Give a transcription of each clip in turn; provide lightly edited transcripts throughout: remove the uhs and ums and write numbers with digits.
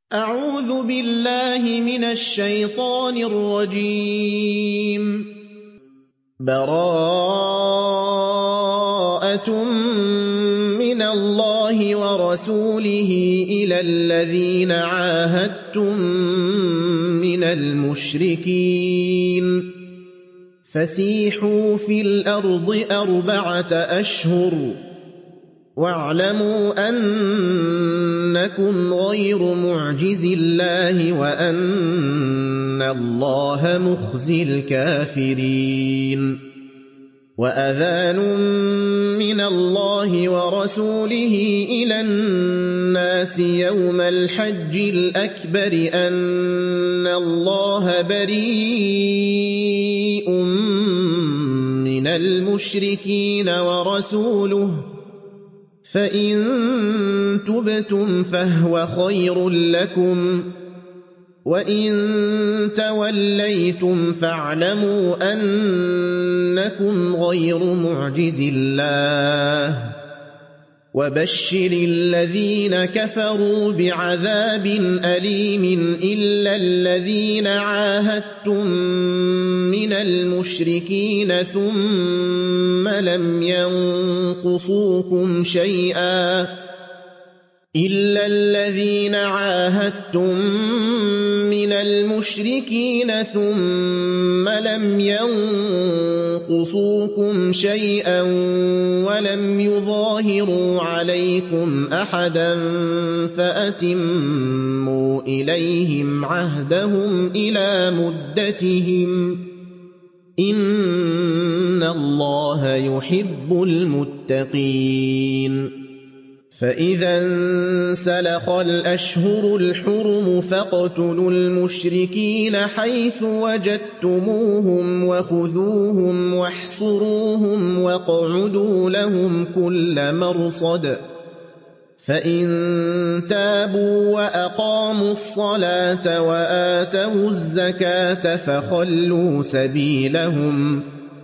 أعوذ بالله من الشيطان الرجيم. براءة من الله ورسوله إلى الذين عاهدتم من المشركين فسيحوا في الأرض 4 أشهر واعلموا أنكم غير معجز الله وأن الله مخزي الكافرين. وأذان من الله ورسوله إلى الناس يوم الحج الأكبر أن الله بريء من المشركين ورسوله فإن تبتم فهو خير لكم وإن توليتم فاعلموا أنكم غير معجز الله وبشر الذين كفروا بعذاب أليم إلا الذين عاهدتم من المشركين ثم لم ينقصوكم شيئا ولم يظاهروا عليكم أحدا فأتموا إليهم عهدهم إلى مدتهم إن الله يحب المتقين. فإذا انسلخ الأشهر الحرم فاقتلوا المشركين حيث وجدتموهم وخذوهم واحصروهم واقعدوا لهم كل مرصد فإن تابوا وأقاموا الصلاة وآتوا الزكاة فخلوا سبيلهم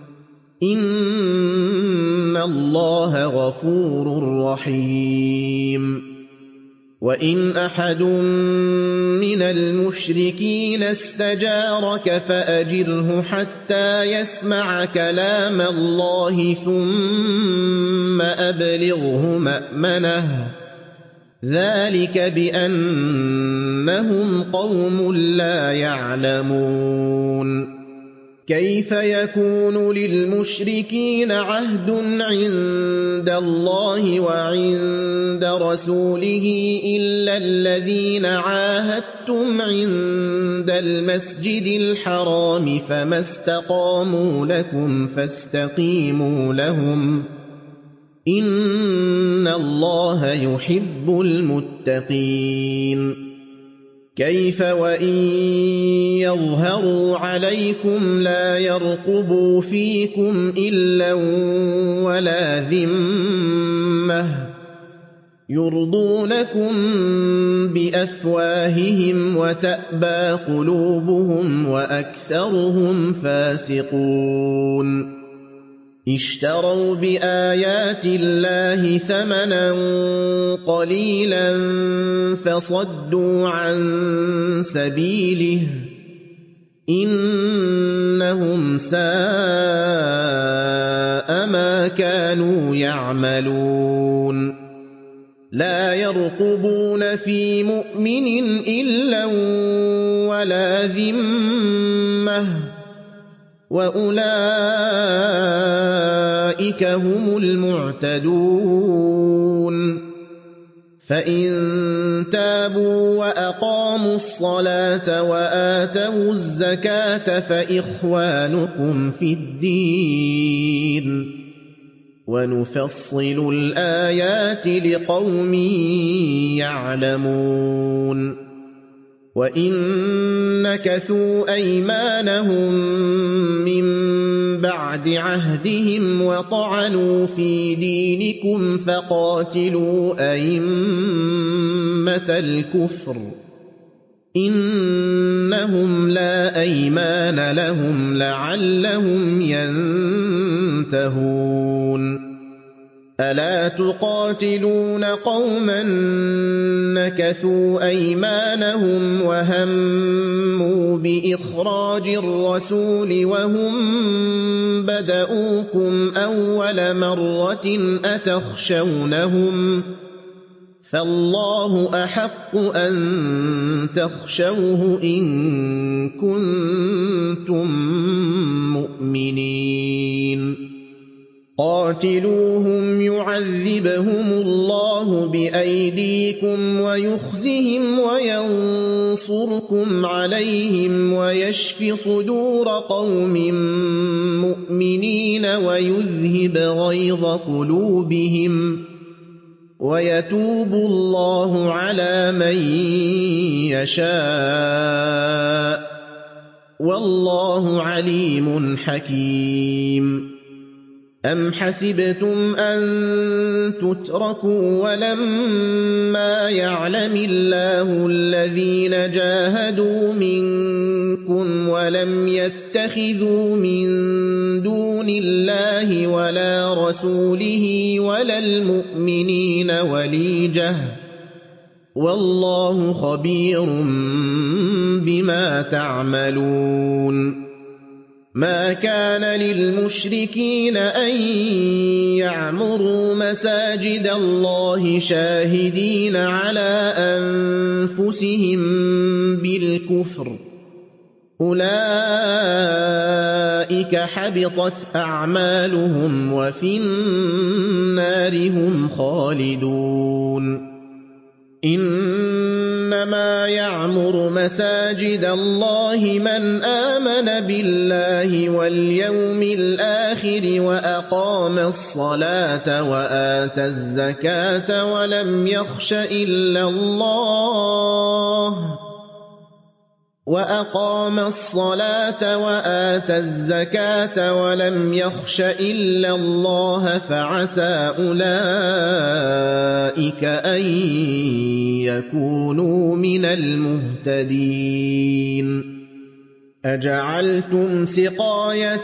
إن الله غفور رحيم. وإن أحد من المشركين استجارك فأجره حتى يسمع كلام الله ثم أبلغه مأمنه ذلك بأنهم قوم لا يعلمون. كيف يكون للمشركين عهد عند الله وعند رسوله إلا الذين عاهدتم عند المسجد الحرام فما استقاموا لكم فاستقيموا لهم إن الله يحب المتقين. كيف وإن يظهروا عليكم لا يرقبوا فيكم إلا ولا ذمة يرضونكم بأفواههم وتأبى قلوبهم وأكثرهم فاسقون. اشتروا بآيات الله ثمنا قليلا فصدوا عن سبيله إنهم ساء ما كانوا يعملون. لا يرقبون في مؤمن إلا ولا ذمة وأولئك هم المعتدون. فإن تابوا وأقاموا الصلاة وآتوا الزكاة فإخوانكم في الدين ونفصل الآيات لقوم يعلمون. وإن نكثوا أيمانهم من بعد عهدهم وطعنوا في دينكم فقاتلوا أئمة الكفر إنهم لا أيمان لهم لعلهم ينتهون. ألا تقاتلون قوما نكثوا أيمانهم وهموا بإخراج الرسول وهم بدؤوكم أول مرة أتخشونهم فالله أحق أن تخشوه إن كنتم مؤمنين قاتلوهم يعذبهم الله بأيديكم ويخزهم وينصركم عليهم ويشف صدور قوم مؤمنين ويذهب غيظ قلوبهم ويتوب الله على من يشاء والله عليم حكيم أم حسبتم أن تتركوا ولما يعلم الله الذين جاهدوا منكم ولم يتخذوا من دون الله ولا رسوله ولا المؤمنين وليجة والله خبير بما تعملون ما كان للمشركين أن يعمروا مساجد الله شاهدين على أنفسهم بالكفر أولئك حبطت أعمالهم وفي النار هم خالدون إنما يعمر مساجد الله من آمن بالله واليوم الآخر وأقام الصلاة وآتى الزكاة ولم يخش إلا الله فعسى أولئك أن يكونوا من المهتدين أجعلتم سقاية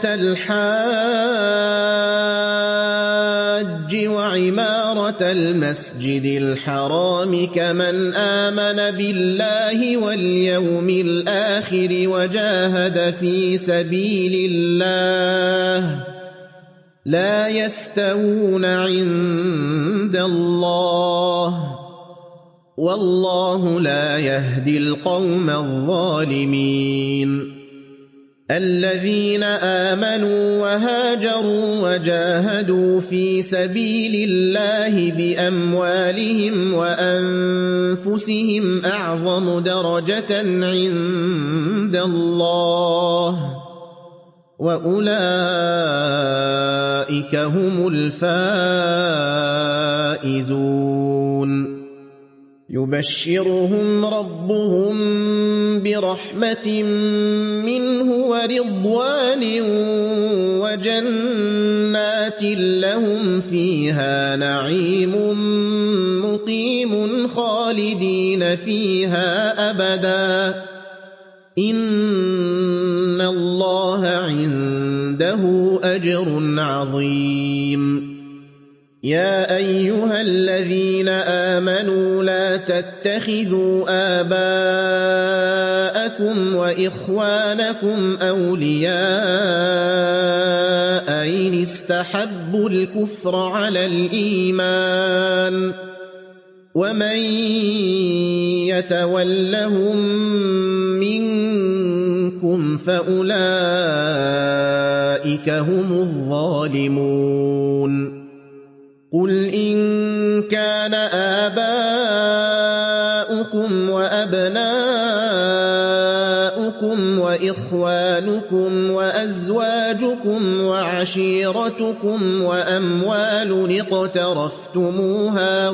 الحاج وعمارة المسجد الحرام كمن آمن بالله واليوم الآخر وجاهد في سبيل الله لا يستوون عند الله والله لا يهدي القوم الظالمين الذين آمنوا وهاجروا وجاهدوا في سبيل الله بأموالهم وأنفسهم أعظم درجة عند الله وأولئك هم الفائزون يبشرهم ربهم برحمة منه ورضوان وجنات لهم فيها نعيم مقيم خالدين فيها أبدا إن الله عنده أجر عظيم يا أيها الذين آمنوا لا تتخذوا آباءكم وإخوانكم أولياء إن استحبوا الكفر على الإيمان ومن يتولهم منكم فأولئك هم الظالمون قل إن كان آباؤكم وأبناؤكم وإخوانكم وأزواجكم وعشيرتكم وأموال اقترفتموها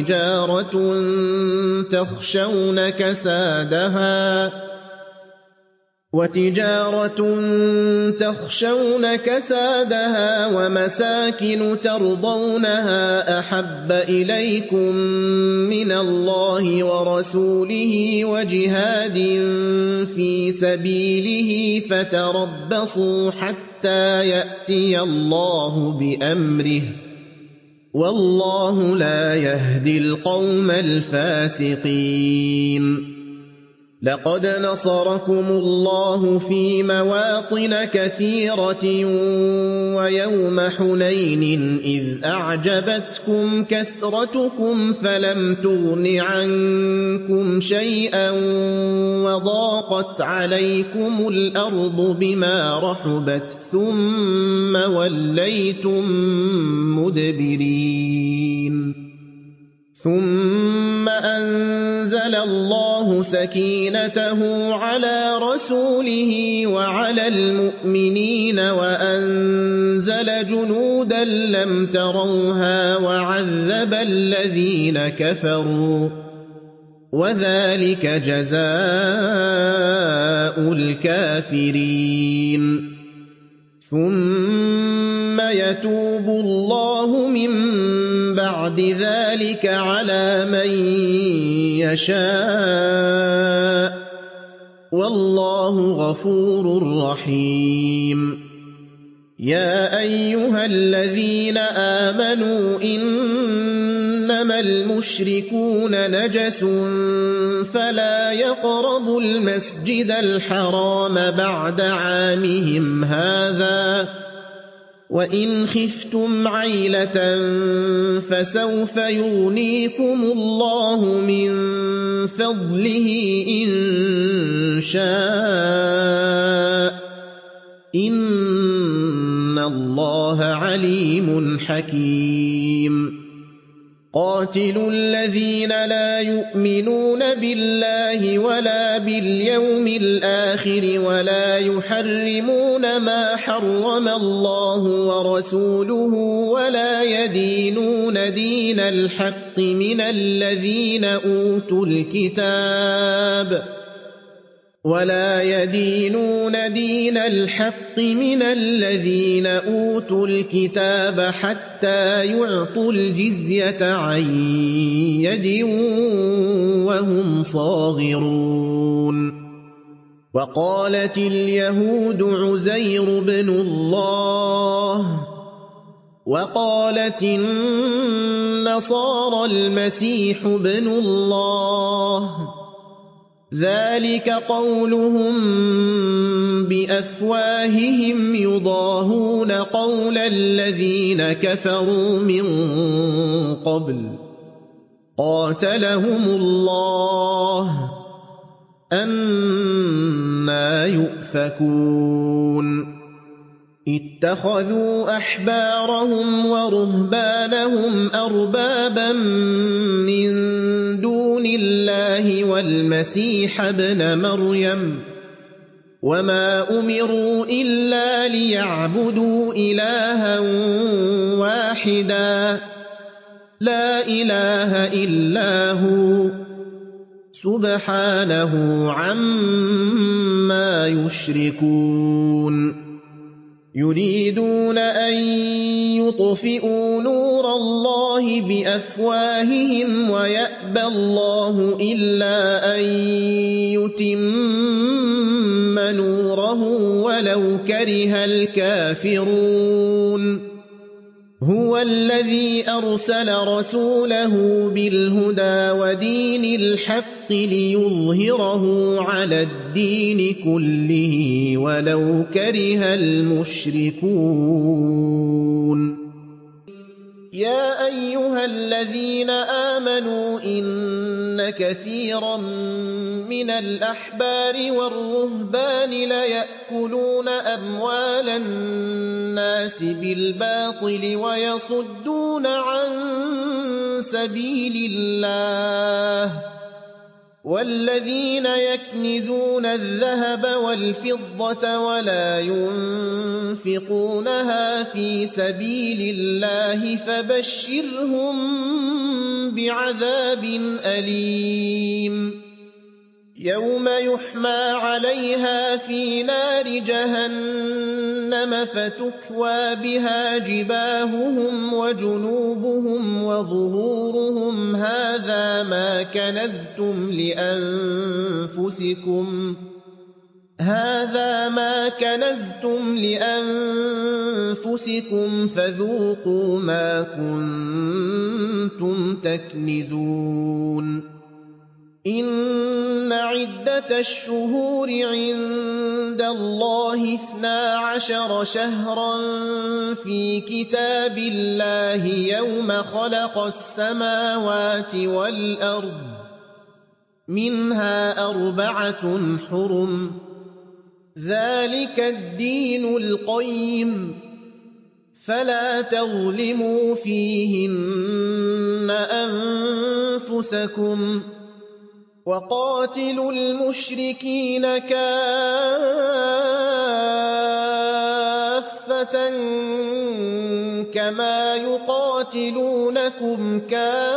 وتجارة تخشون كسادها ومساكن ترضونها أحب إليكم من الله ورسوله وجهاد في سبيله فتربصوا حتى يأتي الله بأمره والله لا يهدي القوم الفاسقين. لقد نصركم الله في مواطن كثيرة ويوم حنين إذ أعجبتكم كثرتكم فلم تغن عنكم شيئا وضاقت عليكم الأرض بما رحبت ثم وليتم مدبرين. ثم أنزل الله سكينته على رسوله وعلى المؤمنين وأنزل جنودا لم تروها وعذب الذين كفروا وذلك جزاء الكافرين. ثم يتوب الله من بعد ذلك على من يشاء والله غفور رحيم. يا أيها الذين آمنوا إنما المشركون نجس فلا يقربوا المسجد الحرام بعد عامهم هذا وإن خفتم عيلة فسوف يغنيكم الله من فضله إن شاء إن الله عليم حكيم. قاتلوا الذين لا يؤمنون بالله ولا باليوم الآخر ولا يحرمون ما حرم الله ورسوله ولا يدينون دين الحق من الذين أوتوا الكتاب حتى يعطوا الجزية عن يد وهم صاغرون. وقالت اليهود عزير بن الله وقالت النصارى المسيح بن الله ذلك قولهم بأفواههم يضاهون قول الذين كفروا من قبل قاتلهم الله أنى يؤفكون. اتخذوا أحبارهم ورهبانهم أربابا من دون الله والمسيح ابن مريم وما أمروا إلا ليعبدوا إلها واحدا لا إله إلا هو سبحانه عما يشركون. يريدون أن يطفئوا نور الله بأفواههم ويأبى الله إلا أن يتم نوره ولو كره الكافرون. هو الذي أرسل رسوله بالهدى ودين الحق ليظهره على الدين كله ولو كره المشركون. يا أيها الذين آمنوا إن كثيرا من الأحبار والرهبان ليأكلون أموال الناس بالباطل ويصدون عن سبيل الله والذين يكنزون الذهب والفضة ولا ينفقونها في سبيل الله فبشرهم بعذاب أليم. يوم يحمى عليها في نار جهنم فتكوى بها جباههم وجنوبهم وظهورهم هذا ما كنزتم هَٰذَا مَا كَنَزْتُمْ لِأَنفُسِكُمْ فَذُوقُوا مَا كُنتُمْ تَكْنِزُونَ إِنَّ عِدَّةَ الشُّهُورِ عِندَ اللَّهِ 12 شَهْرًا فِي كِتَابِ اللَّهِ يَوْمَ خَلَقَ السَّمَاوَاتِ وَالْأَرْضَ ۚ مِنْهَا 4 حُرُمٌ ۚ ذَٰلِكَ الدِّينُ الْقَيِّمُ ۚ فَلَا تَظْلِمُوا فِيهِنَّ أَنفُسَكُمْ ۚ وَقَاتِلُوا الْمُشْرِكِينَ كَافَّةً كَمَا يُقَاتِلُونَكُمْ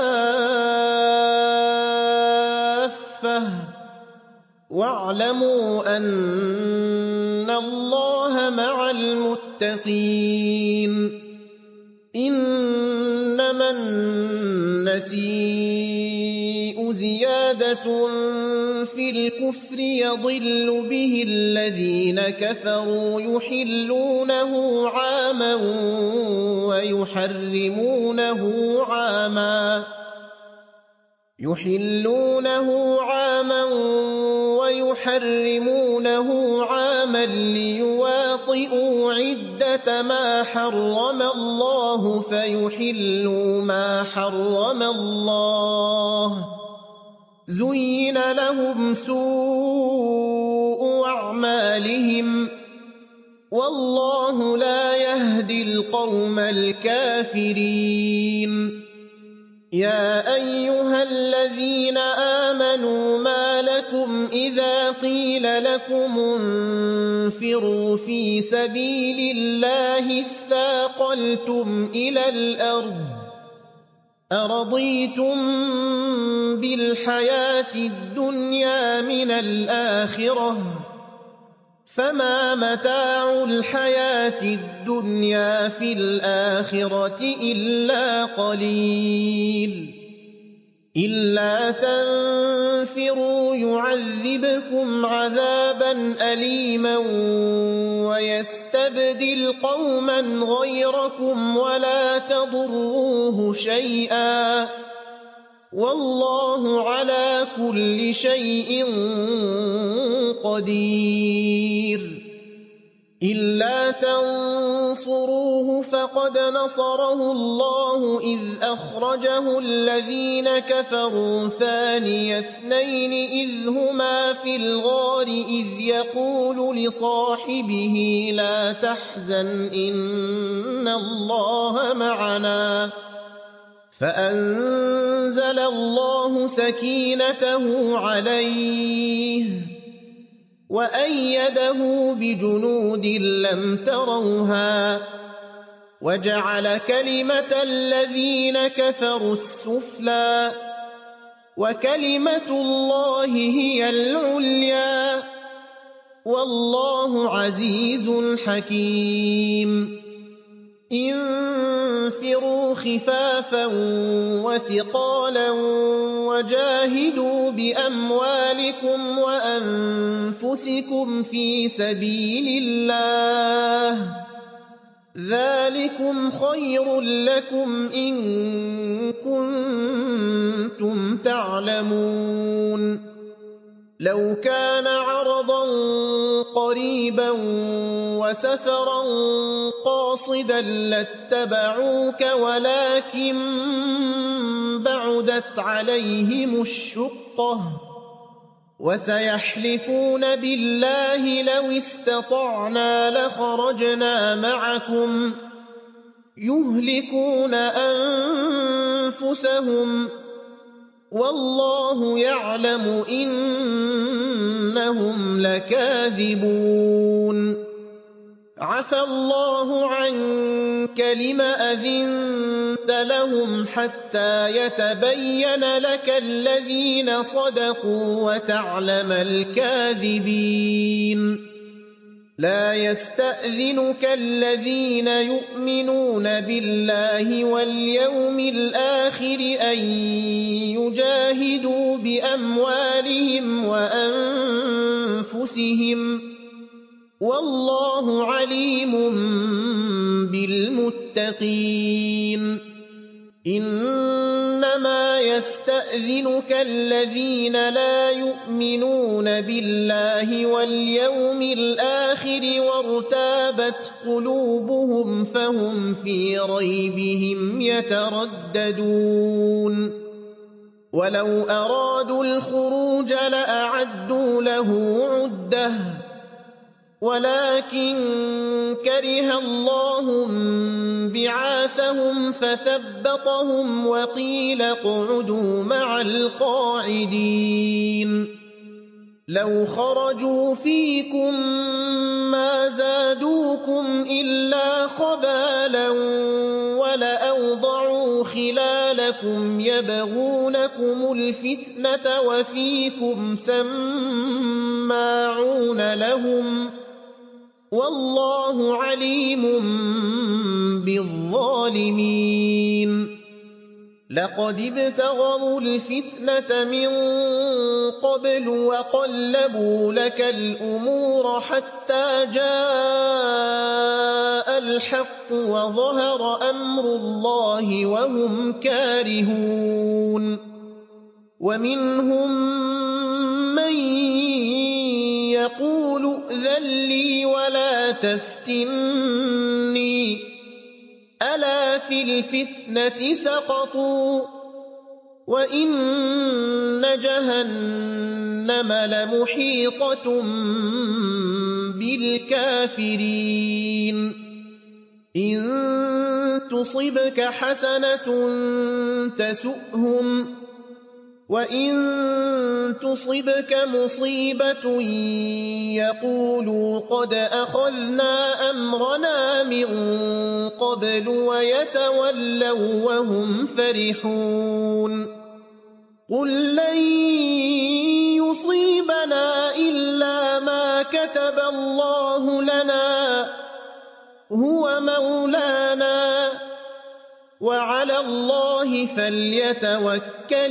كَافَّةً ۚ وَاعْلَمُوا أَنَّ اللَّهَ مَعَ الْمُتَّقِينَ إِنَّمَا النَّسِيءُ زِيَادَةٌ فِي الْكُفْرِ يَضِلُّ بِهِ الَّذِينَ كَفَرُوا يُحِلُّونَهُ عَامًا وَيُحَرِّمُونَهُ عَامًا لِّيُوَاطِئُوا عِدَّةَ مَا حَرَّمَ اللَّهُ فَيُحِلُّوا مَا حَرَّمَ اللَّهُ ۚ زُيِّنَ لَهُمْ سُوءُ أَعْمَالِهِمْ ۗ وَاللَّهُ لَا يَهْدِي الْقَوْمَ الْكَافِرِينَ يَا أَيُّهَا الَّذِينَ آمَنُوا مَا لَكُمْ إِذَا قِيلَ لَكُمُ انفِرُوا فِي سَبِيلِ اللَّهِ اثَّاقَلْتُمْ إِلَى الْأَرْضِ ۚ أَرَضِيتُم بِالْحَيَاةِ الدُّنْيَا مِنَ الْآخِرَةِ ۚ فَمَا مَتَاعُ الْحَيَاةِ الدُّنْيَا فِي الْآخِرَةِ إِلَّا قَلِيلٌ إِلَّا تَنفِرُوا يُعَذِّبْكُمْ عَذَابًا أَلِيمًا وَيَسْتَبْدِلْ قَوْمًا غَيْرَكُمْ وَلَا تَضُرُّوهُ شَيْئًا ۗ وَاللَّهُ عَلَىٰ كُلِّ شَيْءٍ قَدِيرٌ إِلَّا تَنصُرُوهُ فَقَدْ نَصَرَهُ اللَّهُ إِذْ أَخْرَجَهُ الَّذِينَ كَفَرُوا ثَانِيَ اثْنَيْنِ إِذْ هُمَا فِي الْغَارِ إِذْ يَقُولُ لِصَاحِبِهِ لَا تَحْزَنْ إِنَّ اللَّهَ مَعَنَا ۖ فَأَنزَلَ اللَّهُ سَكِينَتَهُ عَلَيْهِ وَأَيَّدَهُ بِجُنُودٍ لَّمْ تَرَوْهَا ۚ وَجَعَلَ كَلِمَةَ الَّذِينَ كَفَرُوا السُّفْلَىٰ ۗ وَكَلِمَةُ اللَّهِ هِيَ الْعُلْيَا ۗ وَاللَّهُ عَزِيزٌ حَكِيمٌ انفِرُوا خِفَافًا وَثِقَالًا وَجَاهِدُوا بِأَمْوَالِكُمْ وَأَنفُسِكُمْ فِي سَبِيلِ اللَّهِ ۚ ذَٰلِكُمْ خَيْرٌ لَّكُمْ إِن كُنتُمْ تَعْلَمُونَ لَوْ كَانَ عَرَضًا قَرِيبًا وَسَفَرًا قَاصِدًا لَّاتَّبَعُوكَ وَلَٰكِن بَعُدَتْ عَلَيْهِمُ الشُّقَّةُ ۚ وَسَيَحْلِفُونَ بِاللَّهِ لَوِ اسْتَطَعْنَا لَخَرَجْنَا مَعَكُمْ ۚ يُهْلِكُونَ أَنفُسَهُمْ ۖ وَاللَّهُ يَعْلَمُ إِنَّهُمْ لَكَاذِبُونَ عَفَا اللَّهُ عَنكَ لِمَ أَذِنتَ لَهُمْ حَتَّىٰ يَتَبَيَّنَ لَكَ الَّذِينَ صَدَقُوا وَتَعْلَمَ الْكَاذِبِينَ لَا يَسْتَأْذِنُكَ الَّذِينَ يُؤْمِنُونَ بِاللَّهِ وَالْيَوْمِ الْآخِرِ أَن يُجَاهِدُوا بِأَمْوَالِهِمْ وَأَنفُسِهِمْ أنفسهم ۗ والله عليم بالمتقين. إنما يستأذنك الذين لا يؤمنون بالله واليوم الآخر وارتابت قلوبهم فهم في ريبهم يترددون. ولو أرادوا الخروج لأعدوا له عدة ولكن كره الله بعاثهم فثبطهم وقيل اقعدوا مع القاعدين. لو خرجوا فيكم ما زادوكم إلا خبالا ولأوضعوا خلالكم يبغونكم الفتنة وفيكم سماعون لهم، والله عليم بالظالمين. لقد ابتغوا الفتنة من قبل وقلبوا لك الأمور حتى جاء الحق وظهر أمر الله وهم كارهون. ومنهم من يقول ائذن لي ولا تفتني، ألا في الفتنة سقطوا وإن جهنم لمحيطة بالكافرين. إن تصبك حسنة تسؤهم وإن تصبك مصيبة يقولوا قد أخذنا أمرنا من قبل ويتولوا وهم فرحون. قل لن يصيبنا إلا ما كتب الله لنا هو مولانا وعلى الله فليتوكل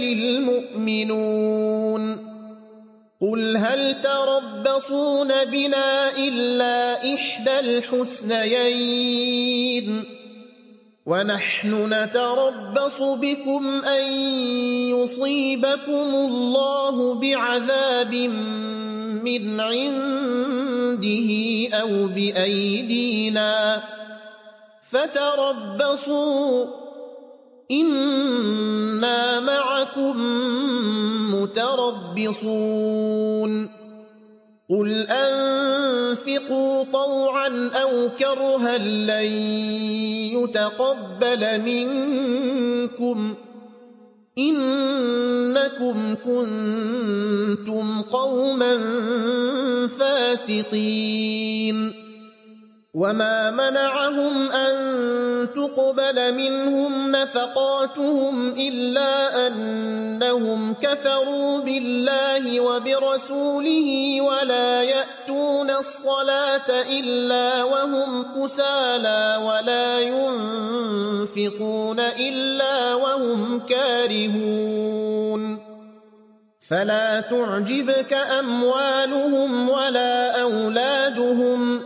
المؤمنون. قل هل تربصون بنا إلا إحدى الحسنيين ونحن نتربص بكم أن يصيبكم الله بعذاب من عنده أو بأيدينا فتربصوا إنا معكم متربصون. قل أنفقوا طوعا أو كرها لن يتقبل منكم إنكم كنتم قوما فاسقين. وما منعهم أن تقبل منهم نفقاتهم إلا أنهم كفروا بالله وبرسوله ولا يأتون الصلاة إلا وهم كسالى ولا ينفقون إلا وهم كارهون. فلا تعجبك أموالهم ولا أولادهم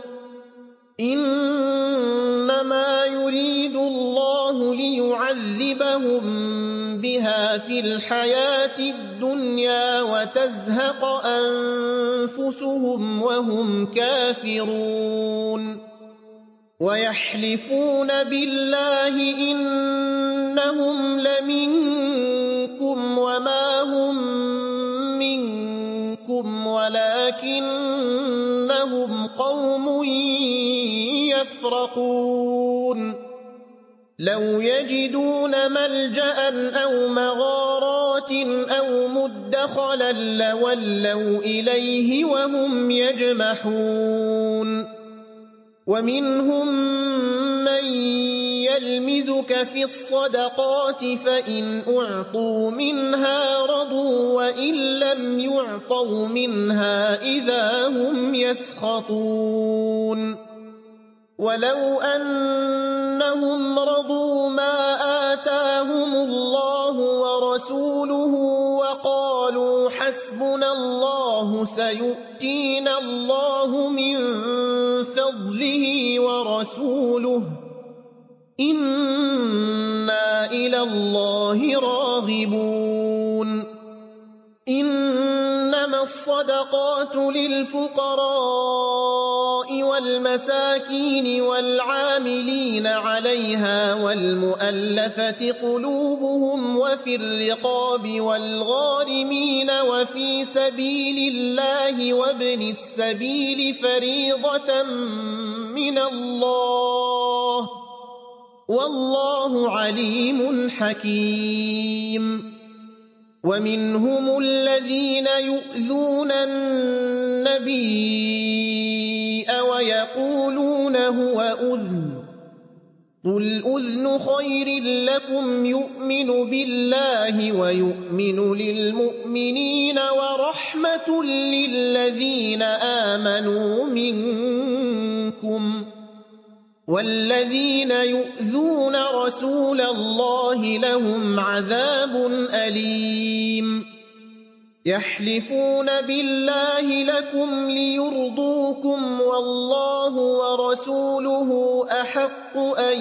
إنما يريد الله ليعذبهم بها في الحياة الدنيا وتزهق أنفسهم وهم كافرون. ويحلفون بالله إنهم لمنكم وما هم منكم ولكنهم قوم يفرقون. لو يجدون ملجأ أو مغارات أو مدخلا لولوا إليه وهم يجمحون. ومنهم من يلمزك في الصدقات فإن أعطوا منها رضوا وإن لم يعطوا منها إذا هم يسخطون. ولو أنهم رضوا ما آتاهم الله ورسوله وقالوا حسبنا حسبنا الله سيؤتينا الله من فضله ورسوله إنا إلى الله راغبون إنما الصدقات للفقراء والمساكين والعاملين عليها والمؤلفة قلوبهم وفي الرقاب والغارمين وفي سبيل الله وابن السبيل فريضة من الله والله عليم حكيم ومنهم الذين يؤذون النبي ويقولون هو أذن قل أذن خير لكم يؤمن بالله ويؤمن للمؤمنين ورحمة للذين آمنوا منكم والذين يؤذون رسول الله لهم عذاب أليم يحلفون بالله لكم ليرضوكم والله ورسوله أحق أن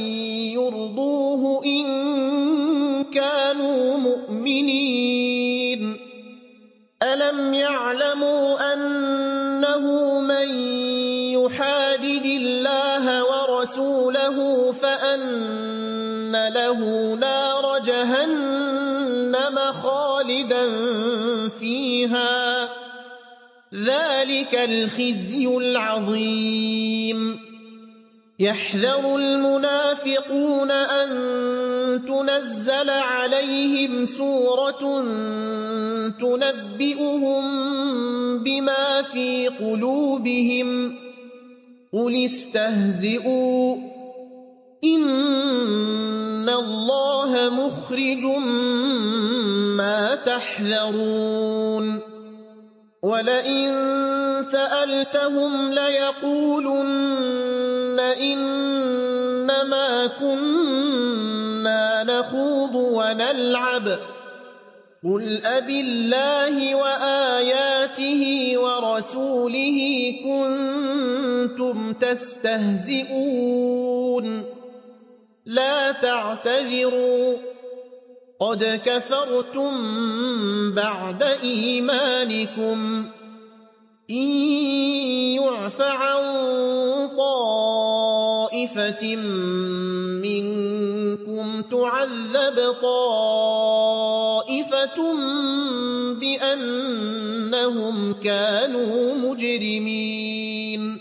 يرضوه إن كانوا مؤمنين ألم يعلموا أنه من يحادد الله ورسوله فأن له نار جهنم خالدا فيها ذلك الخزي العظيم يحذر المنافقون أن تنزل عليهم سورة تنبئهم بما في قلوبهم قل استهزئوا إن الله مخرج ما تحذرون ولئن سألتهم ليقولن إنما كنا نخوض ونلعب قل أبالله وآياته ورسوله كنتم تستهزئون لا تعتذروا قد كفرتم بعد إيمانكم إن يعف عن طائفة منكم تعذب طائفة بأنهم كانوا مجرمين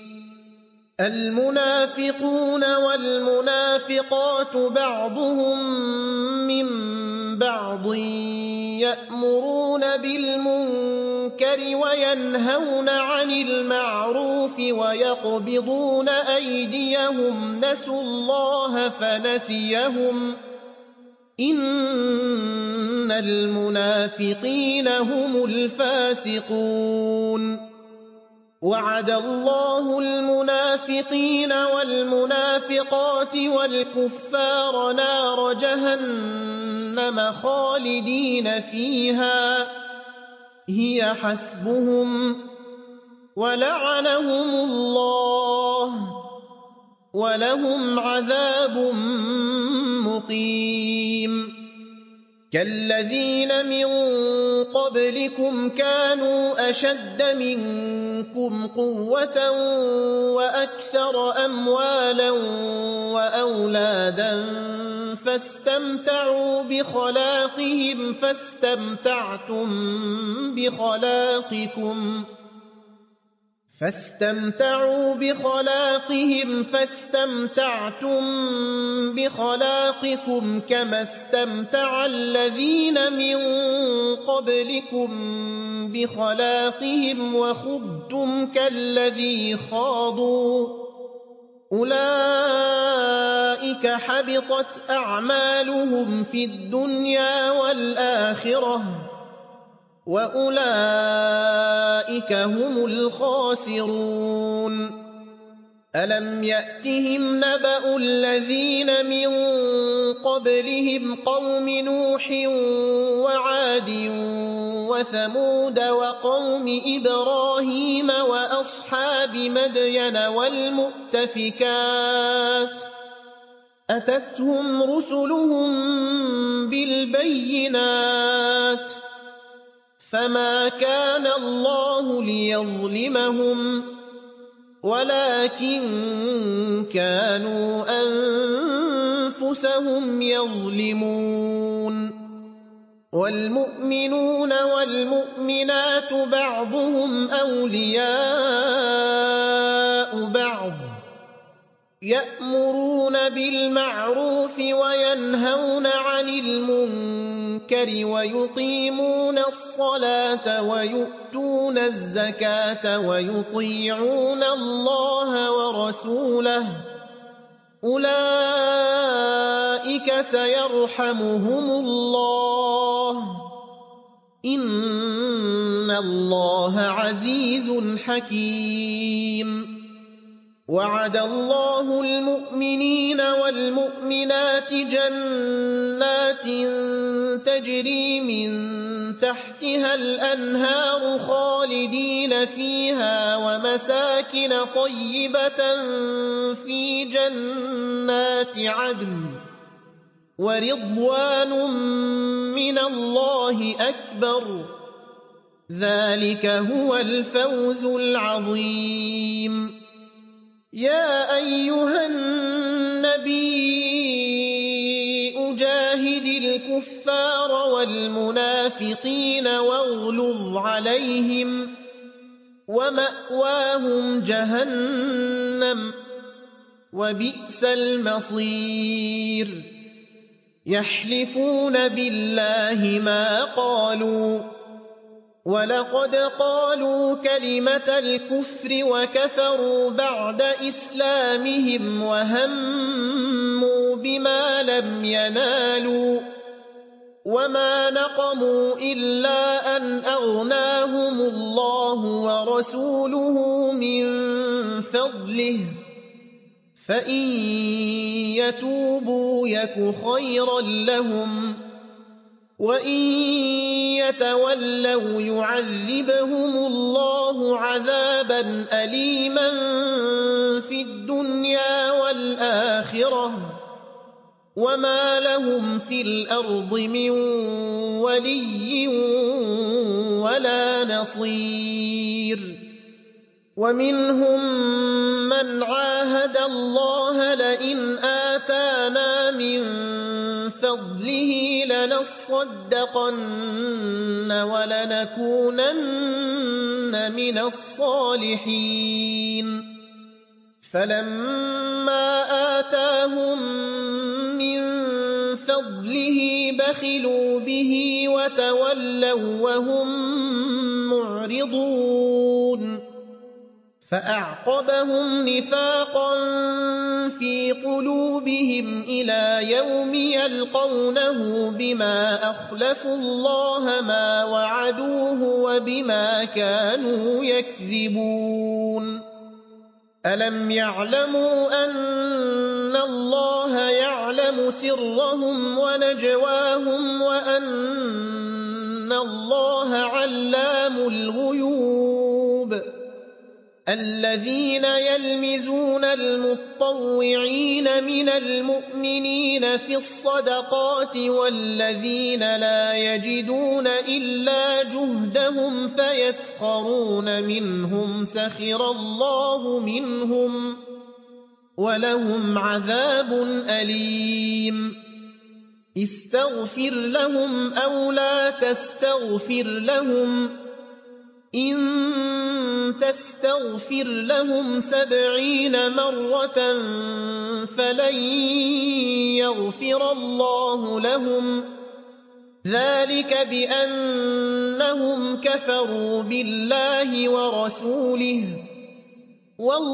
المنافقون والمنافقات بعضهم من بعض يأمرون بالمنكر وينهون عن المعروف ويقبضون أيديهم نسوا الله فنسيهم إن المنافقين هم الفاسقون وعد الله المنافقين والمنافقات والكفار نار جهنم خالدين فيها هي حسبهم ولعنهم الله ولهم عذاب مقيم كالذين من قبلكم كانوا أشد منكم قوة وأكثر أموالا وأولادا فاستمتعوا بخلاقهم فاستمتعتم بخلاقكم كما استمتع الذين من قبلكم بخلاقهم وخضتم كالذي خاضوا أولئك حبطت أعمالهم في الدنيا والآخرة وأولئك هم الخاسرون أَلَمْ يَأْتِهِمْ نَبَأُ الَّذِينَ مِن قَبْلِهِمْ قَوْمِ نُوحٍ وَعَادٍ وَثَمُودَ وَقَوْمِ إِبْرَاهِيمَ وَأَصْحَابِ مَدْيَنَ وَالْمُؤْتَفِكَاتِ ۚ أَتَتْهُمْ رُسُلُهُم بِالْبَيِّنَاتِ ۖ فَمَا كَانَ اللَّهُ لِيَظْلِمَهُمْ وَلَٰكِن كَانُوا أَنفُسَهُمْ يَظْلِمُونَ وَالْمُؤْمِنُونَ وَالْمُؤْمِنَاتُ بَعْضُهُمْ أَوْلِيَاءُ بَعْضٍ ۚ يَأْمُرُونَ بِالْمَعْرُوفِ وَيَنْهَوْنَ عَنِ الْمُنكَرِ وَيُقِيمُونَ الصَّلَاةَ وَيُؤْتُونَ الزَّكَاةَ وَيُطِيعُونَ اللَّهَ وَرَسُولَهُ ۚ أُولَٰئِكَ سَيَرْحَمُهُمُ اللَّهُ ۗ إِنَّ اللَّهَ عَزِيزٌ حَكِيمٌ. وَعَدَ اللَّهُ الْمُؤْمِنِينَ وَالْمُؤْمِنَاتِ جَنَّاتٍ تَجْرِي مِن تَحْتِهَا الْأَنْهَارُ خَالِدِينَ فِيهَا وَمَسَاكِنَ طَيِّبَةً فِي جَنَّاتِ عَدْنٍ ۚ وَرِضْوَانٌ مِّنَ اللَّهِ أَكْبَرُ ۚ ذَٰلِكَ هُوَ الْفَوْزُ الْعَظِيمُ. يَا أَيُّهَا النَّبِيُّ جَاهِدِ الْكُفَّارَ وَالْمُنَافِقِينَ وَاغْلُظْ عَلَيْهِمْ ۚ وَمَأْوَاهُمْ جَهَنَّمُ ۖ وَبِئْسَ الْمَصِيرُ. يَحْلِفُونَ بِاللَّهِ مَا قَالُوا ۖ وَلَقَدْ قَالُوا كَلِمَةَ الْكُفْرِ وَكَفَرُوا بَعْدَ إِسْلَامِهِمْ وَهَمُّوا بِمَا لَمْ يَنَالُوا ۚ وَمَا نَقَمُوا إِلَّا أَنْ أَغْنَاهُمُ اللَّهُ وَرَسُولُهُ مِن فَضْلِهِ ۚ فَإِن يَتُوبُوا يَكُ خَيْرًا لَّهُمْ ۖ وَإِن يَتَوَلَّوْا يُعَذِّبْهُمُ اللَّهُ عَذَابًا أَلِيمًا فِي الدُّنْيَا وَالْآخِرَةِ ۚ وَمَا لَهُمْ فِي الْأَرْضِ مِن وَلِيٍّ وَلَا نَصِيرٍ. وَمِنْهُم مَّنْ عَاهَدَ اللَّهَ لَئِنْ آتَانَا مِن فَضْلِهِ لَنَصَّدَّقَنَّ وَلَنَكُونَنَّ مِنَ الصَّالِحِينَ. فَلَمَّا آتَاهُم مِّن فَضْلِهِ بَخِلُوا بِهِ وَتَوَلَّوا وَّهُم مُّعْرِضُونَ. فَأَعْقَبَهُمْ نِفَاقًا فِي قُلُوبِهِمْ إِلَىٰ يَوْمِ يَلْقَوْنَهُ بِمَا أَخْلَفُوا اللَّهَ مَا وَعَدُوهُ وَبِمَا كَانُوا يَكْذِبُونَ. أَلَمْ يَعْلَمُوا أَنَّ اللَّهَ يَعْلَمُ سِرَّهُمْ وَنَجْوَاهُمْ وَأَنَّ اللَّهَ عَلَّامُ الْغُيُوبِ. الَّذِينَ يَلْمِزُونَ الْمُطَّوِّعِينَ مِنَ الْمُؤْمِنِينَ فِي الصَّدَقَاتِ وَالَّذِينَ لَا يَجِدُونَ إِلَّا جُهْدَهُمْ فَيَسْخَرُونَ مِنْهُمْ سَخِرَ اللَّهُ مِنْهُمْ ۖ وَلَهُمْ عَذَابٌ أَلِيمٌ. اسْتَغْفِرْ لَهُمْ أَوْ لَا تَسْتَغْفِرْ لَهُمْ ۚ إِن تَسْتَغْفِرْ لَهُمْ 70 مَرَّةً فَلَن يَغْفِرَ اللَّهُ لَهُمْ ۚ ذَٰلِكَ بِأَنَّهُمْ كَفَرُوا بِاللَّهِ وَرَسُولِهِ ۗ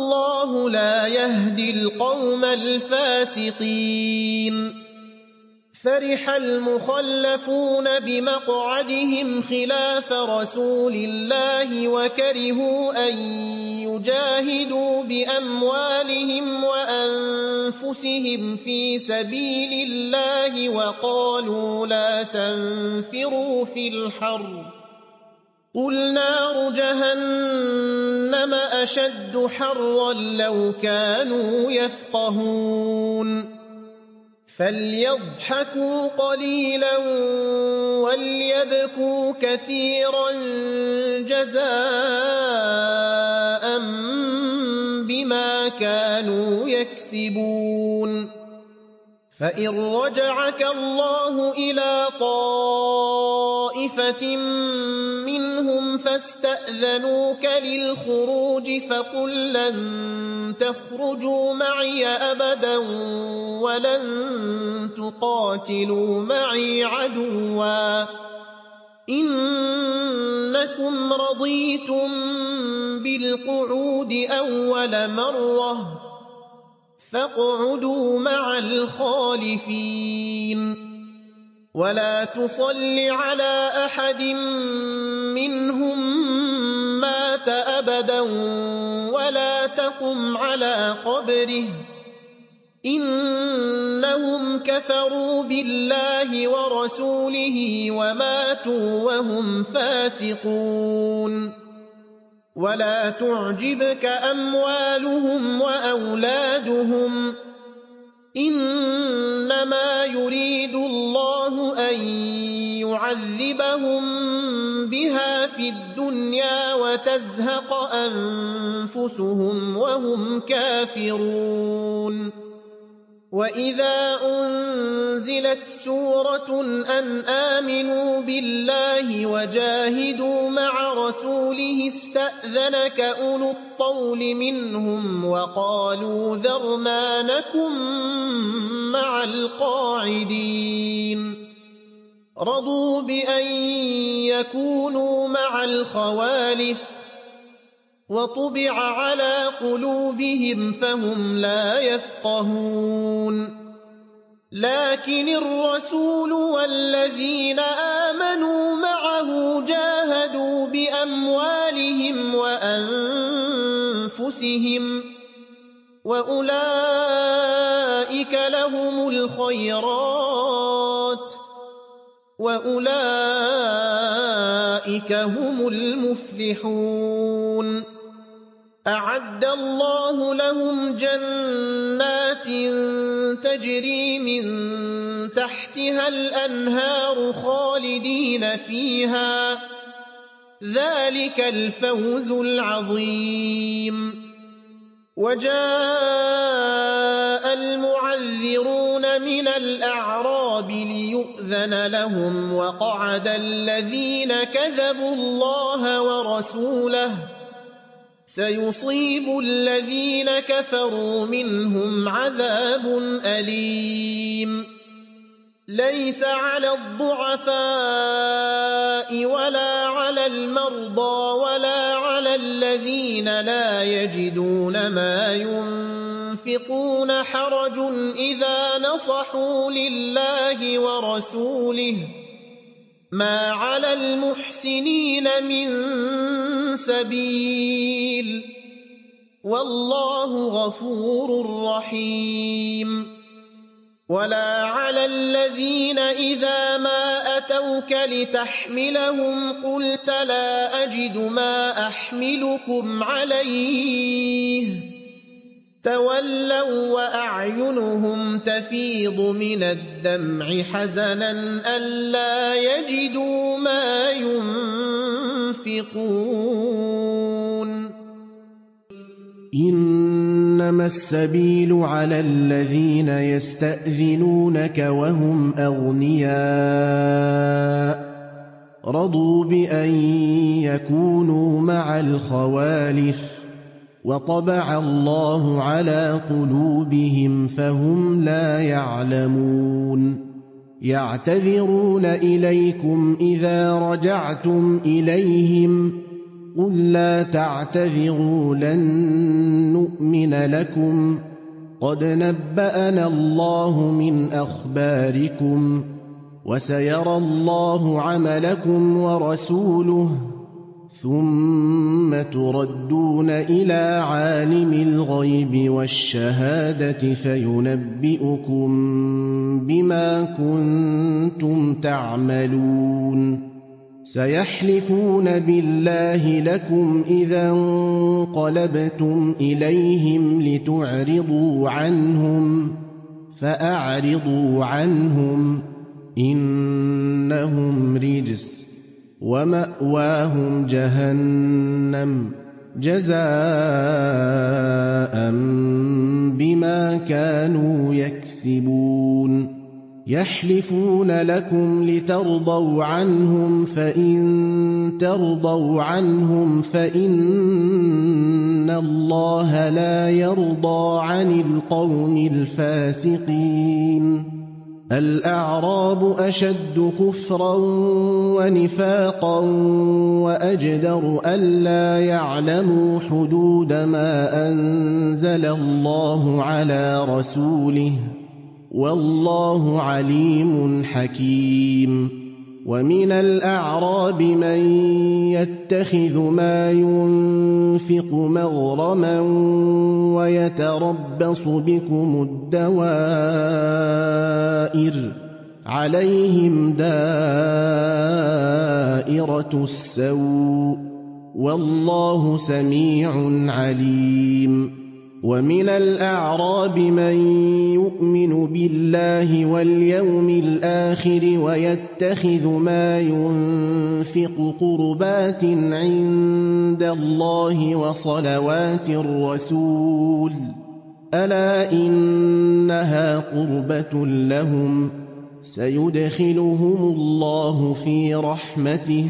وَاللَّهُ لَا يَهْدِي الْقَوْمَ الْفَاسِقِينَ. فرح المخلفون بمقعدهم خلاف رسول الله وكرهوا أن يجاهدوا بأموالهم وأنفسهم في سبيل الله وقالوا لا تنفروا في الحر قل نار جهنم أشد حرا لو كانوا يفقهون فليضحكوا قليلا وليبكوا كثيرا جزاء بما كانوا يكسبون فإن رجعك الله إلى طائفة منهم فاستأذنوك للخروج فقل لن تخرجوا معي أبدا ولن تقاتلوا معي عدوا إنكم رضيتم بالقعود أول مرة فاقعدوا مع الخالفين ولا تصل على أحد منهم مات أبدا ولا تقم على قبره إنهم كفروا بالله ورسوله وماتوا وهم فاسقون ولا تعجبك أموالهم وأولادهم إنما يريد الله أن يعذبهم بها في الدنيا وتزهق أنفسهم وهم كافرون وإذا أنزلت سورة أن آمنوا بالله وجاهدوا مع رسوله استأذنك أولو الطول منهم وقالوا ذرنا نكن مع القاعدين رضوا بأن يكونوا مع الخوالف وطبع على قلوبهم فهم لا يفقهون لكن الرسول والذين آمنوا معه جاهدوا بأموالهم وأنفسهم وأولئك لهم الخيرات وأولئك هم المفلحون أعد الله لهم جنات تجري من تحتها الأنهار خالدين فيها ذلك الفوز العظيم وجاء المعذرون من الأعراب ليؤذن لهم وقعد الذين كذبوا الله ورسوله سيصيب الذين كفروا منهم عذاب أليم ليس على الضعفاء ولا على المرضى ولا على الذين لا يجدون ما ينفقون حرج إذا نصحوا لله ورسوله ما على المحسنين من سبيل والله غفور رحيم ولا على الذين إذا ما أتوك لتحملهم قلت لا أجد ما أحملكم عليه تولوا وأعينهم تفيض من الدمع حزنا ألا يجدوا ما ينفقون إنما السبيل على الذين يستأذنونك وهم أغنياء رضوا بأن يكونوا مع الخوالف وطبع الله على قلوبهم فهم لا يعلمون يعتذرون إليكم إذا رجعتم إليهم قل لا تعتذروا لن نؤمن لكم قد نبأنا الله من أخباركم وسيرى الله عملكم ورسوله ثم تردون إلى عالم الغيب والشهادة فينبئكم بما كنتم تعملون سيحلفون بالله لكم إذا انقلبتم إليهم لتعرضوا عنهم فأعرضوا عنهم إنهم رجس ومأواهم جهنم جزاء بما كانوا يكسبون يحلفون لكم لترضوا عنهم فإن ترضوا عنهم فإن الله لا يرضى عن القوم الفاسقين الأعراب أشد كفرا ونفاقا وأجدر ألا يعلموا حدود ما أنزل الله على رسوله والله عليم حكيم ومن الأعراب من يتخذ ما ينفق مغرما ويتربص بكم الدوائر عليهم دائرة السوء والله سميع عليم ومن الأعراب من يؤمن بالله واليوم الآخر ويتخذ ما ينفق قربات عند الله وصلوات الرسول ألا إنها قربة لهم سيدخلهم الله في رحمته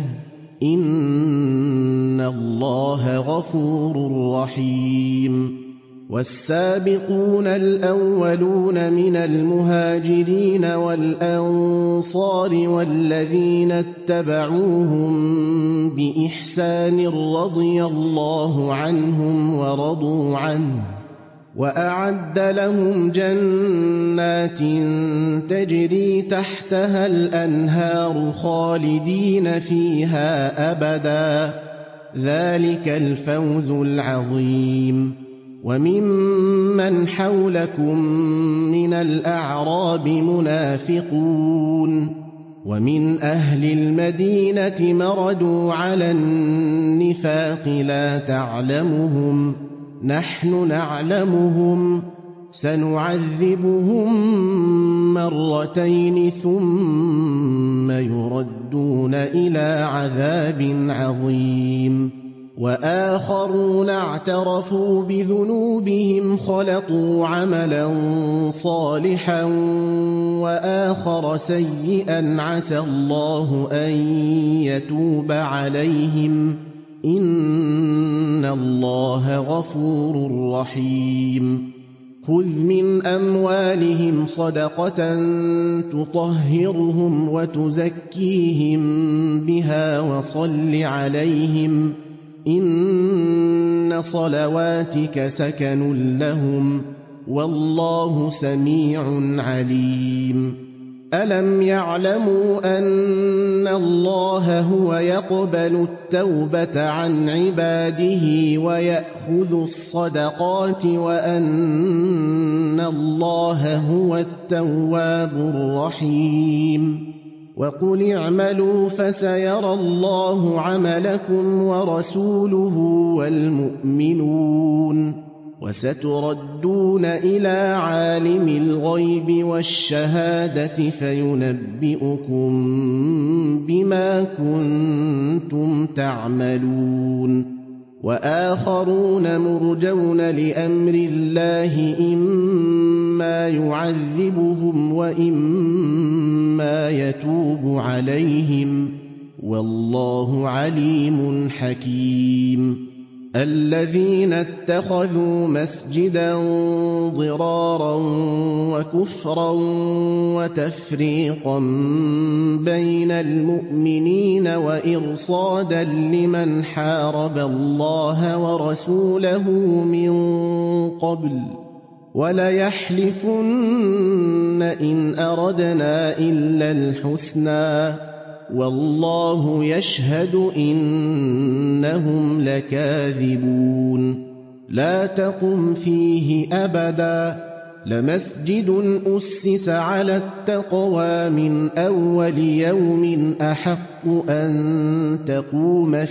إن الله غفور رحيم والسابقون الأولون من المهاجرين والأنصار والذين اتبعوهم بإحسان رضي الله عنهم ورضوا عنه وأعد لهم جنات تجري تحتها الأنهار خالدين فيها أبدا ذلك الفوز العظيم وممن حولكم من الأعراب منافقون ومن أهل المدينة مردوا على النفاق لا تعلمهم نحن نعلمهم سنعذبهم مرتين ثم يردون إلى عذاب عظيم وآخرون اعترفوا بذنوبهم خلطوا عملا صالحا وآخر سيئا عسى الله أن يتوب عليهم إن الله غفور رحيم خذ من أموالهم صدقة تطهرهم وتزكيهم بها وصل عليهم إن صلواتك سكن لهم والله سميع عليم ألم يعلموا أن الله هو يقبل التوبة عن عباده ويأخذ الصدقات وأن الله هو التواب الرحيم وقل اعملوا فسيرى الله عملكم ورسوله والمؤمنون وستردون إلى عالم الغيب والشهادة فينبئكم بما كنتم تعملون وآخرون مرجون لأمر الله إما يعذبهم وإما يتوب عليهم والله عليم حكيم الذين اتخذوا مسجدا ضرارا وكفرا وتفريقا بين المؤمنين وإرصادا لمن حارب الله ورسوله من قبل وَلَيَحْلِفُنَّ إِنْ أَرَدْنَا إِلَّا الْحُسْنَىٰ وَاللَّهُ يَشْهَدُ إِنَّهُمْ لَكَاذِبُونَ لَا تَقُمْ فِيهِ أَبَدًا لَمَسْجِدٌ أُسِّسَ عَلَى التَّقْوَىٰ مِنْ أَوَّلِ يَوْمٍ أَحَقُّ أَن تَقُومَ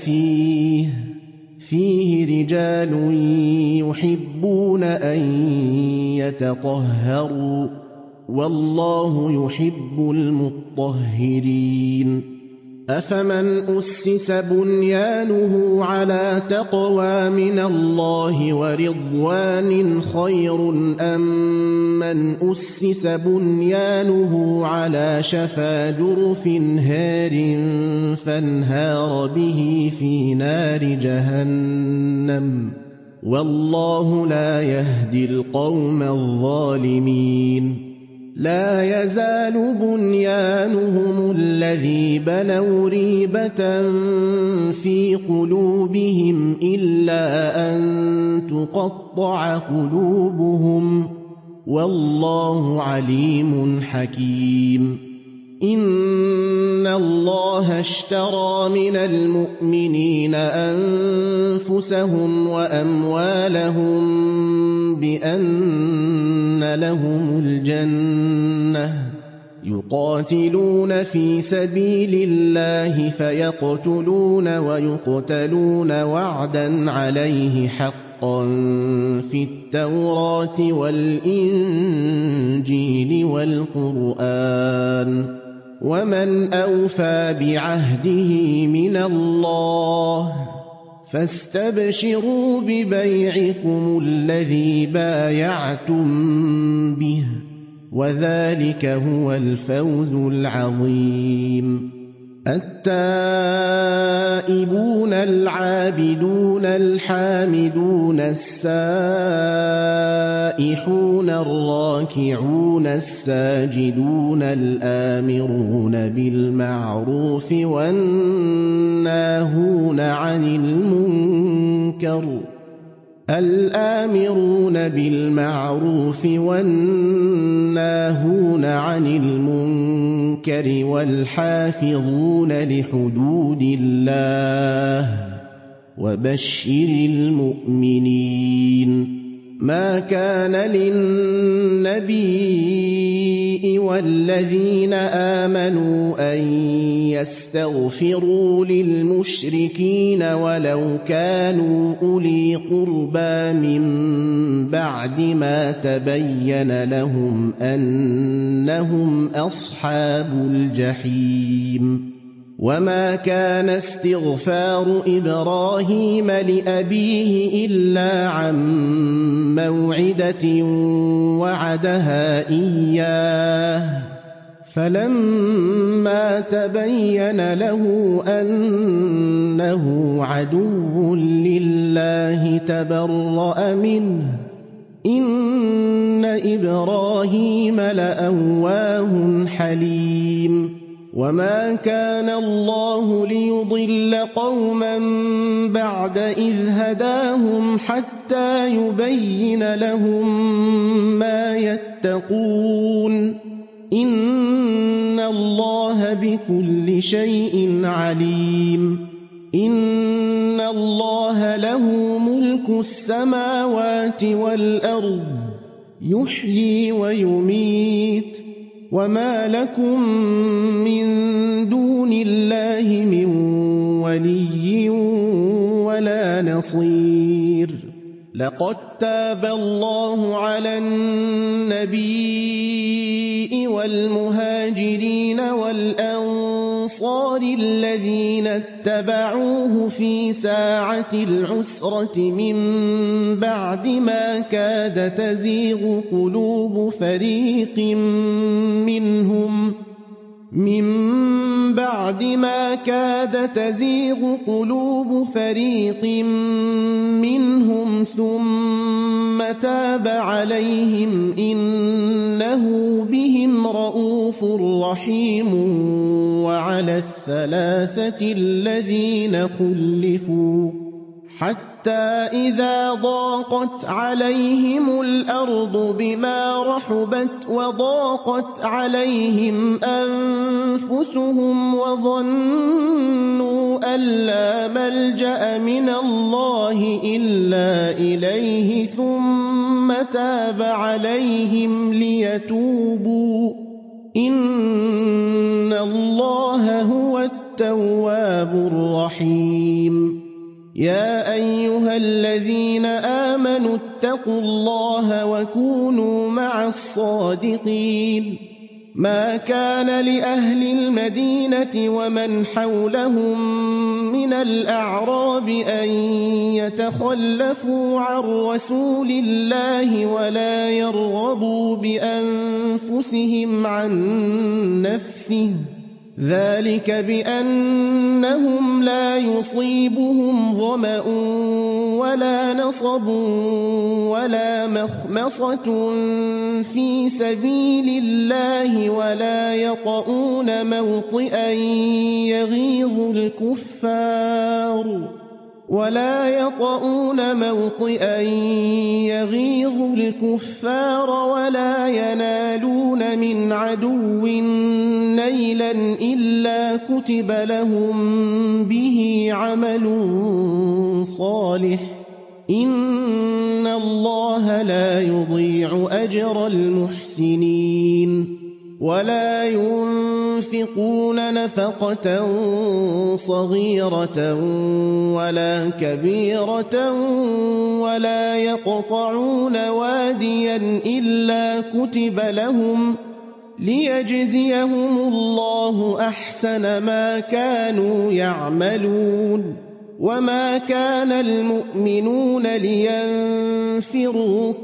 فِيهِ رِجَالٌ يُحِبُّونَ أَن يَتَطَهَّرُوا وَاللَّهُ يُحِبُّ الْمُطَّهِّرِينَ أَفَمَنْ أُسِّسَ بُنْيَانُهُ عَلَىٰ تَقْوَىٰ مِنَ اللَّهِ وَرِضْوَانٍ خَيْرٌ أَم مَّنْ أُسِّسَ بُنْيَانُهُ عَلَىٰ شَفَا جُرُفٍ هَارٍ فَانْهَارَ بِهِ فِي نَارِ جَهَنَّمَ ۗ وَاللَّهُ لَا يَهْدِي الْقَوْمَ الظَّالِمِينَ لَا يَزَالُ بُنْيَانُهُمُ الَّذِي بَنَوْا رِيبَةً فِي قُلُوبِهِمْ إِلَّا أَن تُقَطَّعَ قُلُوبُهُمْ ۗ وَاللَّهُ عَلِيمٌ حَكِيمٌ إِنَّ اللَّهَ اشْتَرَىٰ مِنَ الْمُؤْمِنِينَ أَنفُسَهُمْ وَأَمْوَالَهُم بِأَنَّ لَهُمُ الْجَنَّةَ يُقَاتِلُونَ فِي سَبِيلِ اللَّهِ فَيَقْتُلُونَ وَيُقْتَلُونَ وَعْدًا عَلَيْهِ حَقًّا فِي التَّوْرَاةِ وَالْإِنجِيلِ وَالْقُرْآنِ ۚ وَمَنْ أَوْفَىٰ بِعَهْدِهِ مِنَ اللَّهِ فَاسْتَبْشِرُوا بِبَيْعِكُمُ الَّذِي بَايَعْتُم بِهِ ۚ وَذَٰلِكَ هُوَ الْفَوْزُ الْعَظِيمُ التَّائِبُونَ الْعَابِدُونَ الْحَامِدُونَ السَّائِحُونَ الرَّاكِعُونَ السَّاجِدُونَ الْآمِرُونَ بِالْمَعْرُوفِ وَالنَّاهُونَ عَنِ الْمُنكَرِ وَالْحَافِظُونَ لِحُدُودِ اللَّهِ ۗ وَبَشِّرِ الْمُؤْمِنِينَ مَا كَانَ لِلنَّبِيِّ وَالَّذِينَ آمَنُوا أَن يَسْتَغْفِرُوا لِلْمُشْرِكِينَ وَلَوْ كَانُوا أُولِي قُرْبَىٰ مِن بَعْدِ مَا تَبَيَّنَ لَهُمْ أَنَّهُمْ أَصْحَابُ الْجَحِيمِ وَمَا كَانَ اسْتِغْفَارُ إِبْرَاهِيمَ لِأَبِيهِ إِلَّا عَن مَّوْعِدَةٍ وَعَدَهَا إِيَّاهُ فَلَمَّا تَبَيَّنَ لَهُ أَنَّهُ عَدُوٌّ لِّلَّهِ تَبَرَّأَ مِنْهُ ۚ إِنَّ إِبْرَاهِيمَ لَأَوَّاهٌ حَلِيمٌ وَمَا كَانَ اللَّهُ لِيُضِلَّ قَوْمًا بَعْدَ إِذْ هَدَاهُمْ حَتَّىٰ يُبَيِّنَ لَهُم مَّا يَتَّقُونَ ۚ إِنَّ اللَّهَ بِكُلِّ شَيْءٍ عَلِيمٌ إِنَّ اللَّهَ لَهُ مُلْكُ السَّمَاوَاتِ وَالْأَرْضِ يُحْيِي وَيُمِيتُ ۚ وَمَا لَكُم مِّن دُونِ اللَّهِ مِن وَلِيٍّ وَلَا نَصِيرٍ لَقَد تَّابَ اللَّهُ عَلَى النَّبِيِّ وَالْمُهَاجِرِينَ وَالْأَنصَارِ الَّذِينَ اتَّبَعُوهُ فِي سَاعَةِ الْعُسْرَةِ مِن بَعْدِ مَا كَادَ تَزِيغُ قُلُوبُ فَرِيقٍ مِّنْهُمْ ثُمَّ تَابَ عَلَيْهِمْ ۚ إِنَّهُ بِهِمْ رَءُوفٌ رَّحِيمٌ وَعَلَى الثَّلَاثَةِ الَّذِينَ خُلِّفُوا حَتَّىٰ حتى إذا ضاقت عليهم الأرض بما رحبت وضاقت عليهم أنفسهم وظنوا أن لا ملجأ من الله إلا إليه ثم تاب عليهم ليتوبوا إن الله هو التواب الرحيم. يا أيها الذين آمنوا اتقوا الله وكونوا مع الصادقين. ما كان لأهل المدينة ومن حولهم من الأعراب أن يتخلفوا عن رسول الله ولا يرغبوا بأنفسهم عن نفسه، ذلك بأنهم لا يصيبهم ظمأ ولا نصب ولا مخمصة في سبيل الله ولا يطؤون موطئا يغيظ الكفار ولا ينالون من عدو نيلا إلا كتب لهم به عمل صالح إن الله لا يضيع أجر المحسنين. ولا ينفقون نفقة صغيرة ولا كبيرة ولا يقطعون واديا إلا كتب لهم ليجزيهم الله أحسن ما كانوا يعملون. وما كان المؤمنون لينفروا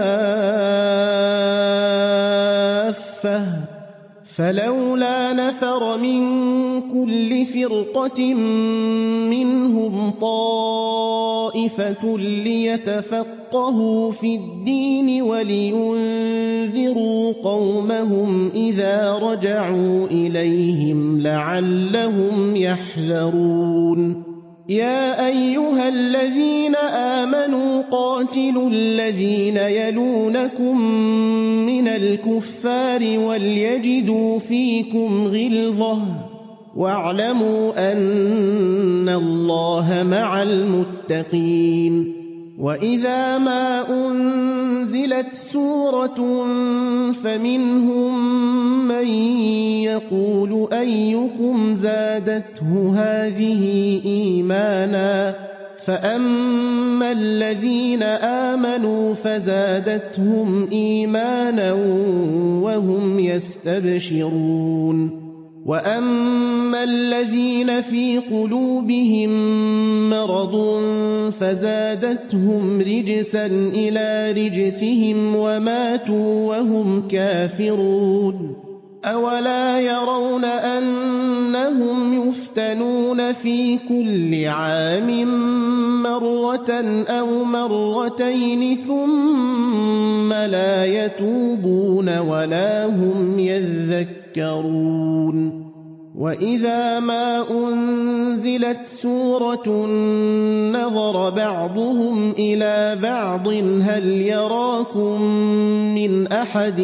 كافة فلولا نفر من كل فرقة منهم طائفة ليتفقهوا في الدين ولينذروا قومهم إذا رجعوا إليهم لعلهم يحذرون. يا أيها الذين آمنوا قاتلوا الذين يلونكم من الكفار وليجدوا فيكم غلظة واعلموا أن الله مع المتقين. وإذا ما أنزلت سورة فمنهم من يقول أيكم زادته هذه إيمانا فأما الذين آمنوا فزادتهم إيمانا وهم يستبشرون. وأما الذين في قلوبهم مرض فزادتهم رجسا إلى رجسهم وماتوا وهم كافرون. أولا يرون أنهم يفتنون في كل عام مرة أو مرتين ثم لا يتوبون ولا هم يذكرون. وإذا ما أنزلت سورة نظر بعضهم إلى بعض هل يراكم من أحد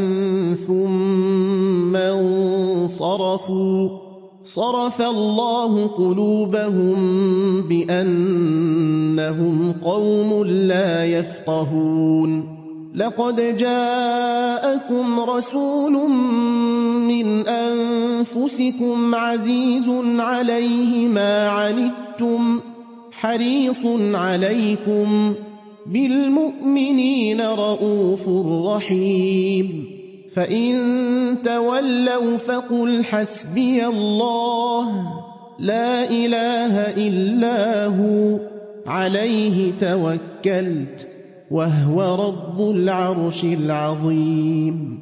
ثم انصرفوا صرف الله قلوبهم بأنهم قوم لا يفقهون. لقد جاءكم رسول من أنفسكم عزيز عليه ما عنتم حريص عليكم بالمؤمنين رؤوف رحيم. فإن تولوا فقل حسبي الله لا إله إلا هو عليه توكلت وهو رب العرش العظيم.